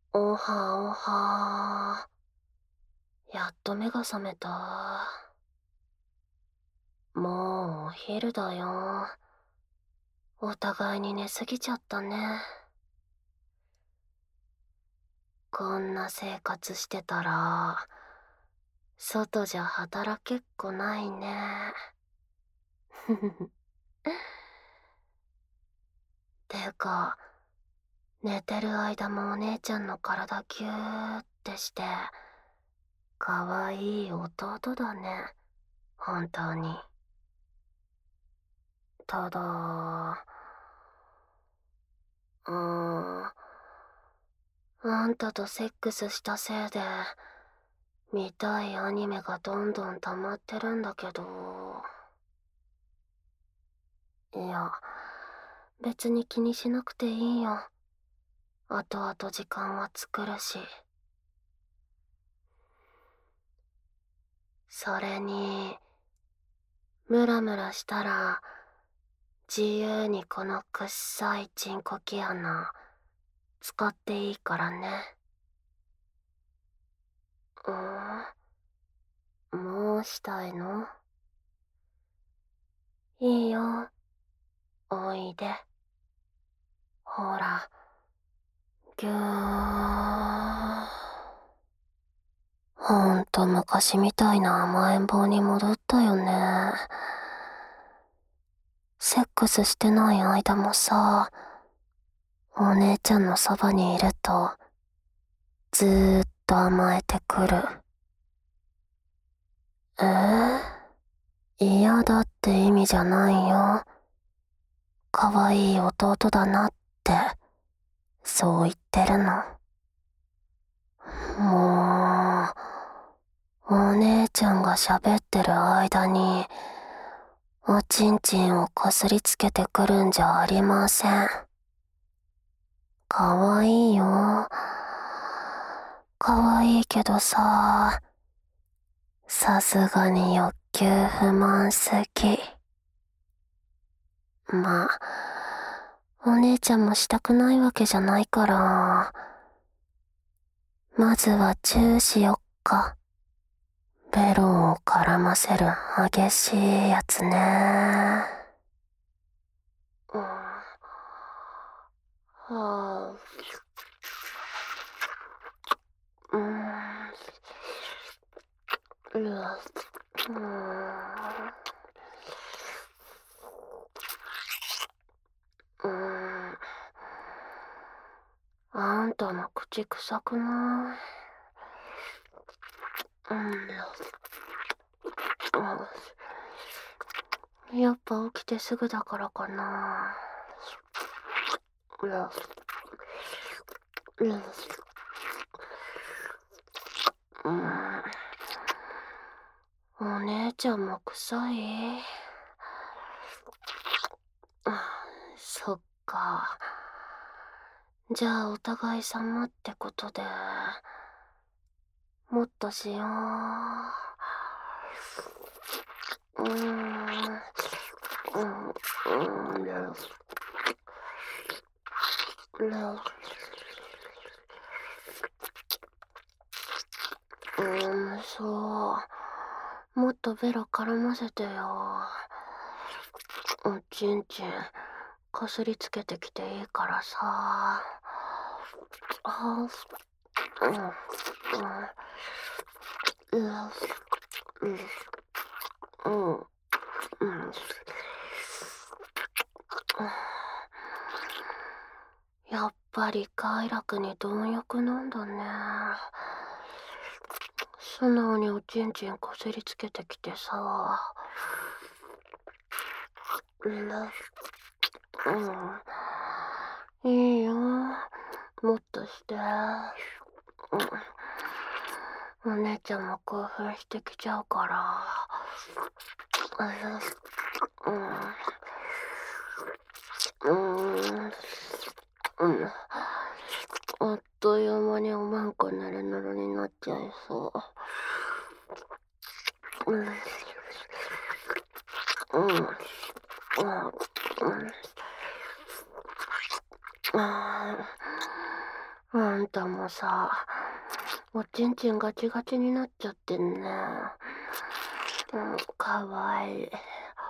おはおは。やっと目が覚めた。もうお昼だよ。お互いに寝すぎちゃったね。こんな生活してたら、外じゃ働けっこないね。ふふふ。てか、寝てる間もお姉ちゃんの体ギューってして、かわいい弟だね。本当に。ただ、うーん、あんたとセックスしたせいで、見たいアニメがどんどん溜まってるんだけど。いや、別に気にしなくていいよ。後々時間は作るし。それに、ムラムラしたら、自由にこのくっさいチンコキ穴、使っていいからね。もうしたいの？いいよ。おいで。ほら、ぎゅー。ほんと昔みたいな甘えん坊に戻ったよね。セックスしてない間もさ、お姉ちゃんのそばにいると、ずーっと甘えてくる。嫌だって意味じゃないよ。可愛い弟だなって、そう言ってるの。もう、お姉ちゃんが喋ってる間に、おちんちんをこすりつけてくるんじゃありません。かわいいよ。かわいいけどさ、さすがに欲求不満すぎ。まあ、お姉ちゃんもしたくないわけじゃないから、まずはチューしよっか。ベロを絡ませる激しいやつね。うん。はあ、うん、うん、あんたの口臭くない？やっぱ起きてすぐだからかな。うん、お姉ちゃんも臭い？そっか。じゃあお互い様ってことで、もっとしよう。うーん、そう。もっとベロ絡ませてよ。おちんちん、こすりつけてきていいからさ。あ、うん、うん、うん、うん、うん。やっぱり快楽に貪欲なんだね。素直におちんちんこすりつけてきてさ。うん、いいよ。もっとして。お姉ちゃんも興奮してきちゃうから。うん、うん、うん。あっという間におまんこぬるぬるになっちゃいそう。うん、うん、うん、うん。ああんたもさ、おちんちんガチガチになっちゃってんね。かわいい。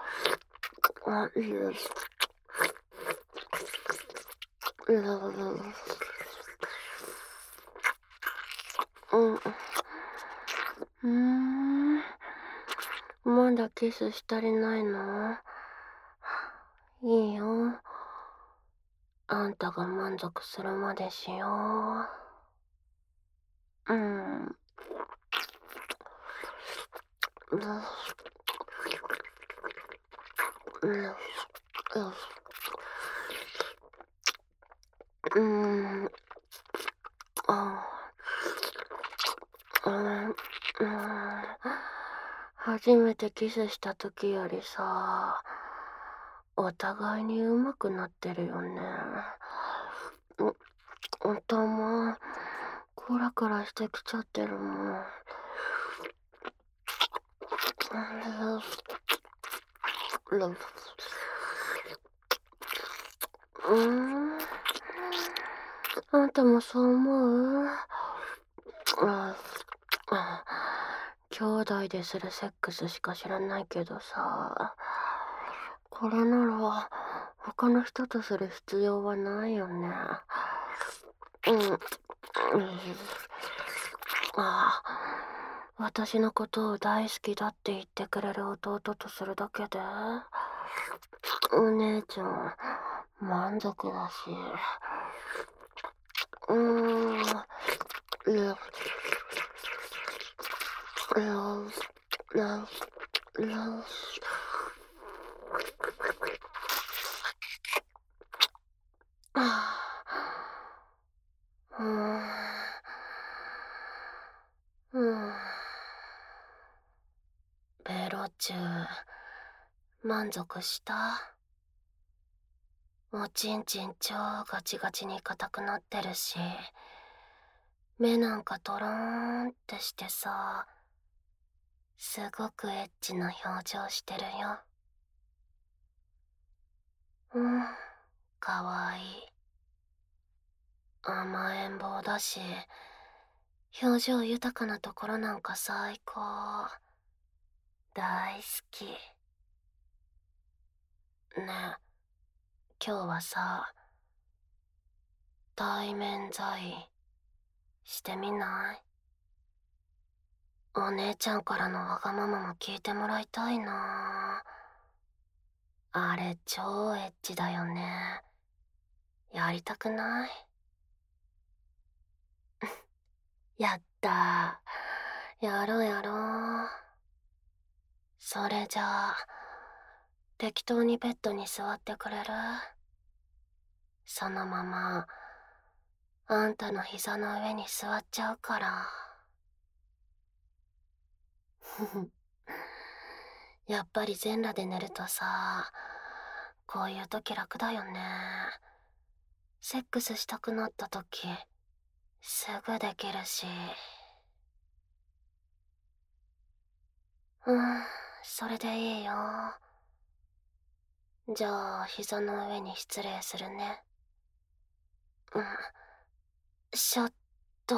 うん。まだキスしたりないの？いいよ。あんたが満足するまでしよう。うん。うん。あ、うん。初めてキスした時よりさ、お互いに上手くなってるよね。頭、クラクラしてきちゃってるもん。あんたもそう思う？ああ、兄弟でするセックスしか知らないけどさ、これなら他の人とする必要はないよね。うん。ああ、私のことを大好きだって言ってくれる弟とするだけで、お姉ちゃん、満足だし。うーん。うん。うん。ベロチュー、満足した？おちんちん超ガチガチに硬くなってるし、目なんかトローンってしてさ、すごくエッチな表情してるよ。うん、かわいい。甘えん坊だし、表情豊かなところなんか最高。大好き。ねえ、今日はさ、対面在してみない？お姉ちゃんからのわがままも聞いてもらいたいな。あれ超エッチだよね。やりたくない？やったー。やろうやろう。それじゃあ、適当にベッドに座ってくれる？そのまま、あんたの膝の上に座っちゃうから。やっぱり全裸で寝るとさ、こういう時楽だよね。セックスしたくなった時、すぐできるし。うん、それでいいよ。じゃあ、膝の上に失礼するね。うん、ちょっと。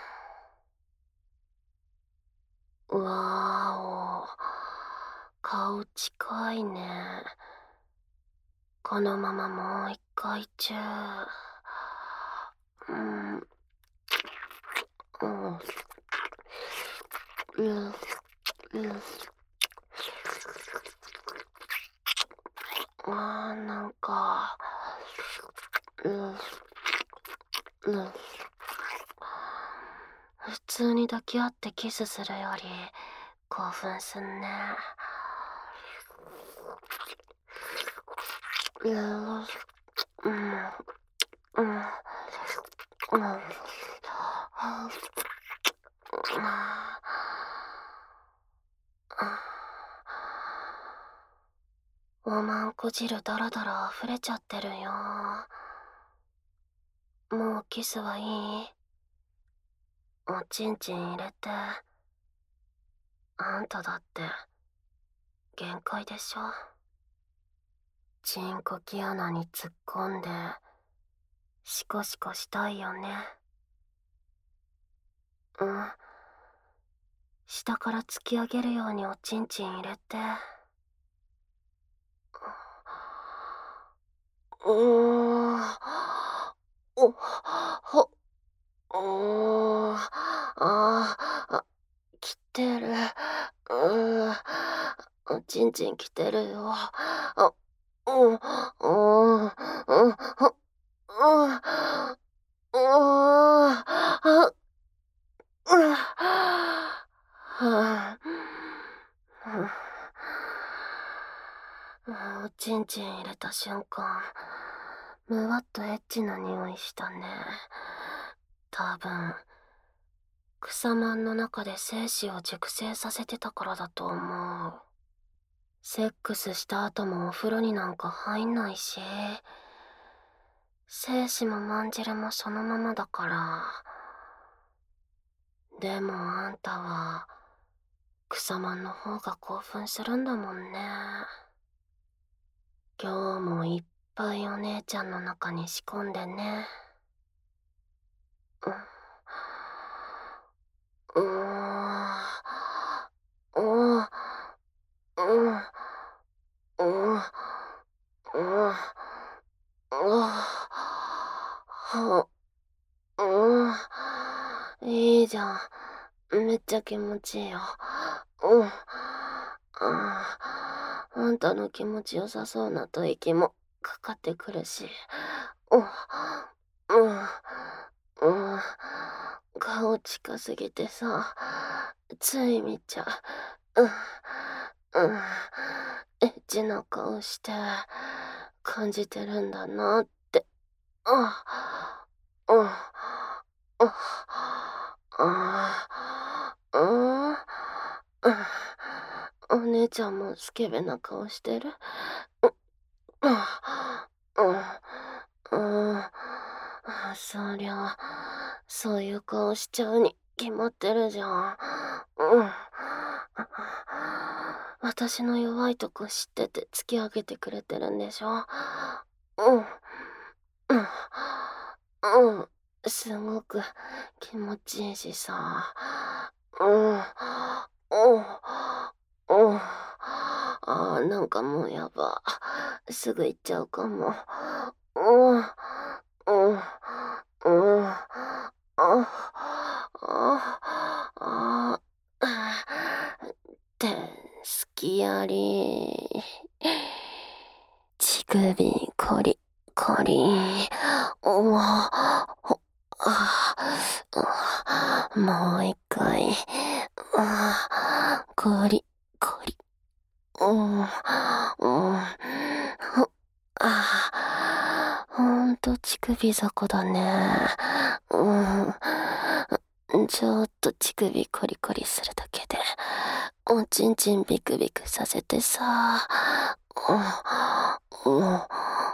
わーお。顔近いね。このままもう一回チュー。うん、うん、うん、うん。なんか、うん、うん。普通に抱き合ってキスするより興奮すんね。うん、うん、うん、うん。おまんこ汁だらだら溢れちゃってるよ。もうキスはいい？おちんちん入れて。あんただって限界でしょ？チンコキ穴に突っ込んでシコシコしたいよね。 うん。下から突き上げるようにおちんちん入れて。うーん。お、ほ、あ、来てる。おちんちん来てるよ。うん、うん、うん、うん、うん、あ、おちんちん入れた瞬間、むわっとエッチな匂いしたね。多分、草まんの中で精子を熟成させてたからだと思う。セックスした後もお風呂になんか入んないし、精子もまんじるもそのままだから。でもあんたは、草まんの方が興奮するんだもんね。今日もいっぱいお姉ちゃんの中に仕込んでね。うーん。うん。うん。うん。うん。うん。うん。いいじゃん。めっちゃ気持ちいいよ。うん。あんたの気持ちよさそうな吐息もかかってくるし。うん。うん。うん。顔近すぎてさ、つい見ちゃう。うん。エッチな顔して感じてるんだなって。あ、うん、あ、あ、うん、お姉ちゃんもスケベな顔してる。うん、そりゃ、そういう顔しちゃうに決まってるじゃん。うん。私の弱いとこ知ってて突き上げてくれてるんでしょ。うん。うん。うん。すごく気持ちいいしさ。うん。うん。うん。なんかもうやば。すぐ行っちゃうかも。うん。うん。うん。あ、って、すきやり。乳首、コリ、コリ。おわ、ほ、もう一回。コリ、コリ。うん、うん、ほんと乳首底だね。ちょっと乳首コリコリするだけで、おちんちんビクビクさせてさ。うん、うん、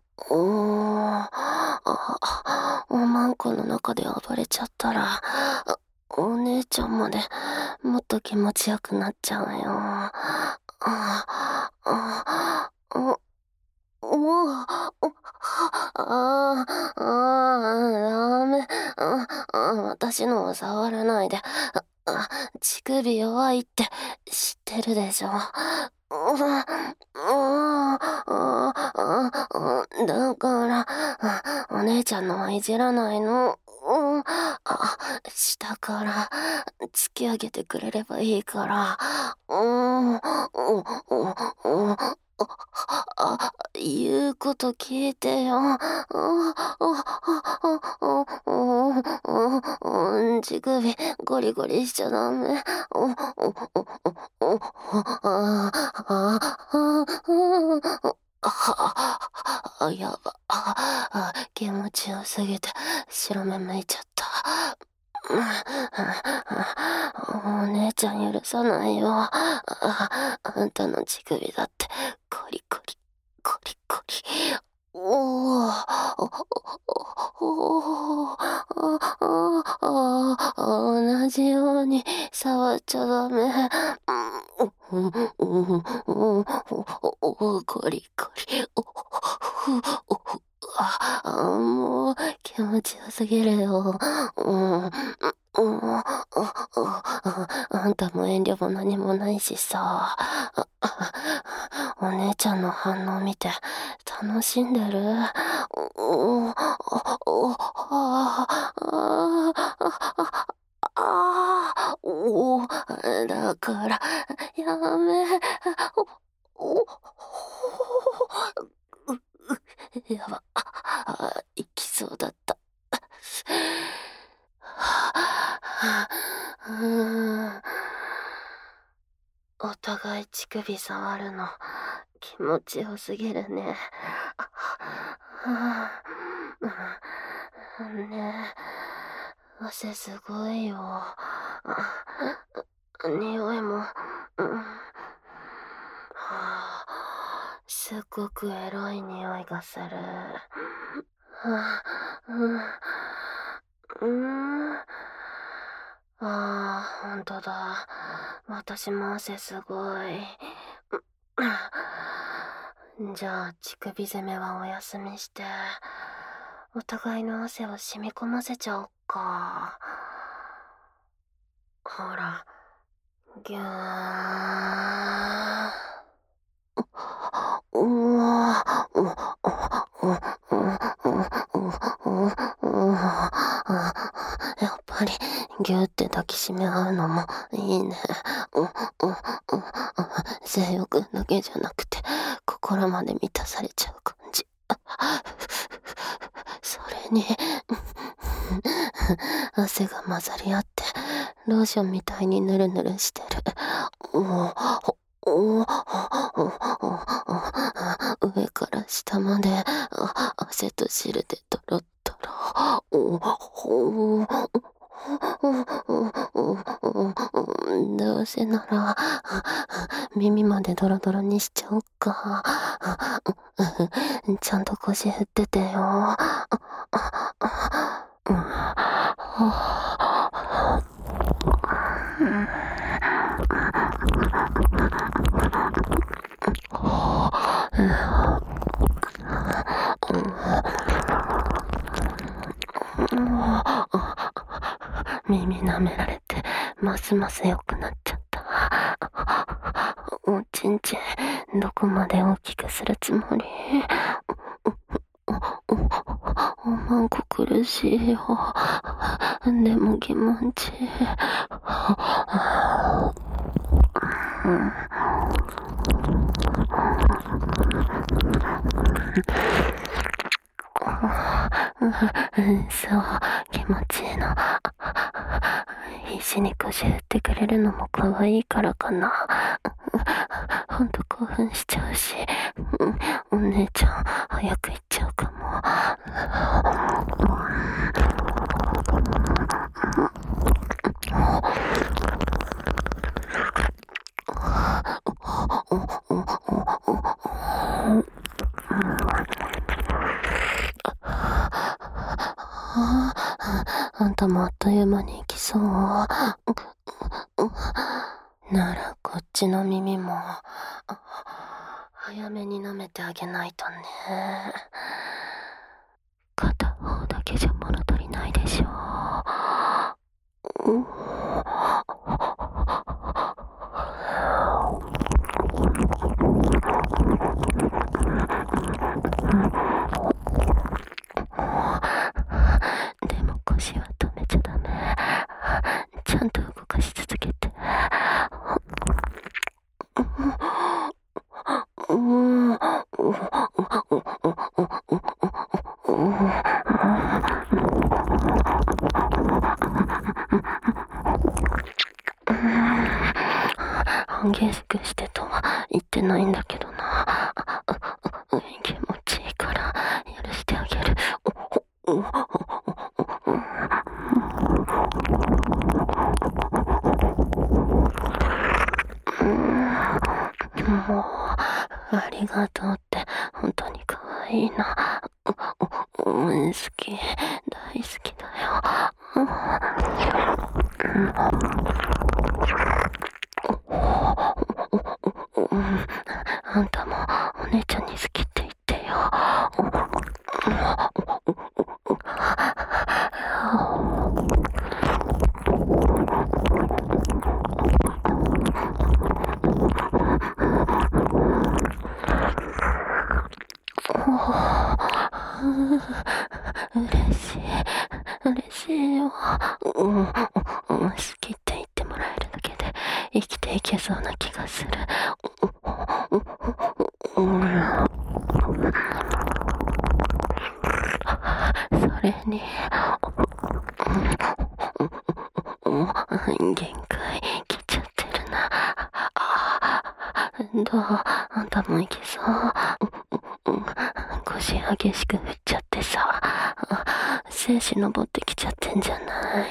おまんこの中で暴れちゃったら、お姉ちゃんまでもっと気持ちよくなっちゃうよ。ダメ。私のを触らないで。乳首弱いって知ってるでしょ。だから、お姉ちゃんのはいじらないの。下から突き上げてくれればいいから。言うこと聞いてよ。乳首ゴリゴリしちゃダメ。やば。気持ちよすぎて白目向いちゃった。お姉ちゃん許さないよ。あんたの乳首だってコリコリコリコリ。おお、同じように触っちゃダメ。コリコリ。もう気持ちよすぎるよ。 あんたも遠慮も何もないしさ。お姉ちゃんの反応見て楽しんでる？だからやめ。おやば、行きそうだった。お互い乳首触るの気持ちよすぎるね。ねえ、汗すごいよ。匂いも、すっごくエロい匂いがする。ほんとだ。私も汗すごい。じゃあ、乳首攻めはお休みして、お互いの汗を染み込ませちゃおっか。ほら、ぎゅーん。やっぱりギューって抱きしめ合うのもいいね。性欲だけじゃなくて心まで満たされちゃう感じ。それに汗が混ざり合ってローションみたいにヌルヌルしてる。上から下まで汗と汁でドロッドロ。どうせなら耳までドロドロにしちゃおっか。ちゃんと腰振っててよ。耳舐められてますます良くなっちゃった。おちんちんどこまで大きくするつもり？おまんこ苦しいよ。でも気持ちいい。そう、気持ちいいの。必死に腰振ってくれるのも可愛いからかな。ほんと興奮しちゃうし、お姉ちゃん早く行っちゃうかも。あんたもあっという間に行きそう。ならこっちの耳も早めに舐めてあげないとね。片方だけじゃ物足りないでしょ。でも腰は止めちゃダメ。ちゃんと動かし続けて。激しくしてとは言ってないんだけどな。気持ちいいから許してあげる。もうありがとうって本当に可愛いな。好き、大好きだよ。あんたもお姉ちゃんに好きって言ってよ。 嬉しい。嬉しいよ。好きって言ってもらえるだけで生きていけそうな気がする。それに、限界来ちゃってるな。どう？あんたもいけそう？腰激しく振っちゃってさ、精子登ってきちゃってんじゃない？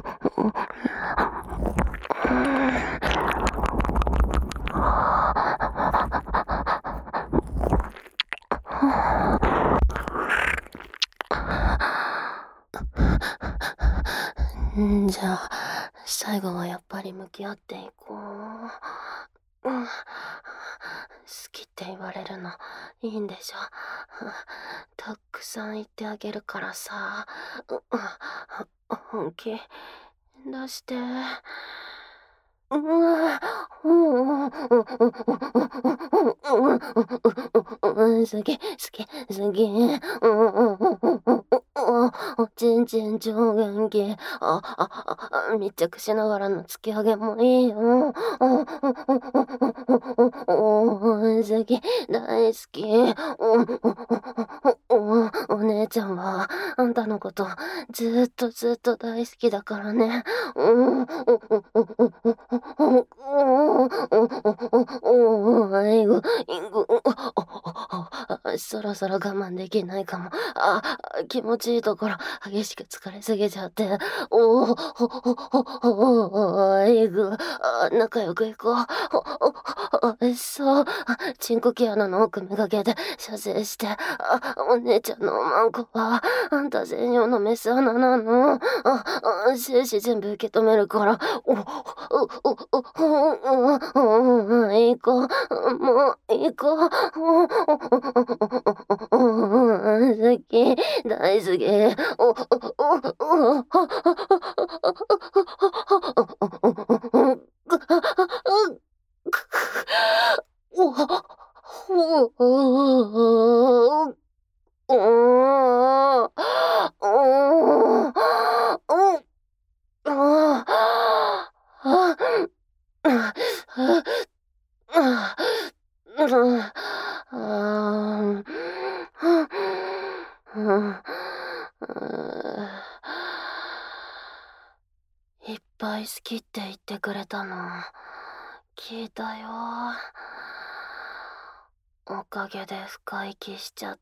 じゃあ、最後はやっぱり向き合っていこう。好きって言われるのいいんでしょ？たくさん言ってあげるからさ、本気出して。好き、好き、好き。おちんちん超元気。密着しながらの突き上げもいいよ。好き、大好き。お姉ちゃんは、あんたのこと、ずっとずっと大好きだからね。そろそろ我慢できないかも。気持ちいいところ、激しく疲れすぎちゃって。仲良く行こう。そう、チンコ毛穴の奥めがけて射精して。お姉ちゃんのおまんこは、あんた専用のメス穴なの。精子全部受け止めるから。行こう。もう、行こう。好き、大好き。いっぱい好きって言ってくれたの聞いたよ。おかげで深息しちゃった。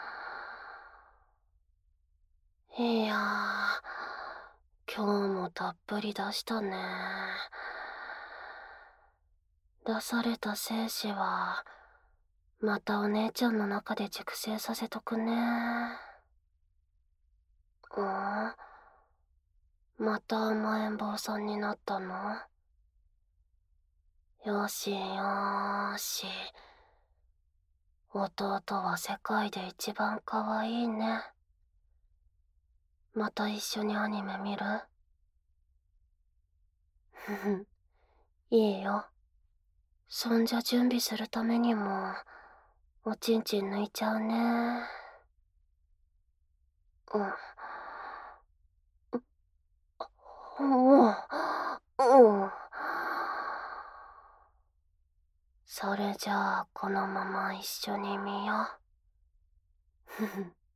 いやー、今日もたっぷり出したね。出された精子はまたお姉ちゃんの中で熟成させとくね。また甘えん坊さんになったの？よしよーし。弟は世界で一番可愛いね。また一緒にアニメ見る？ふふ、いいよ。そんじゃ準備するためにも、おちんちん抜いちゃうね。それじゃあこのまま一緒に見よう。ふふ。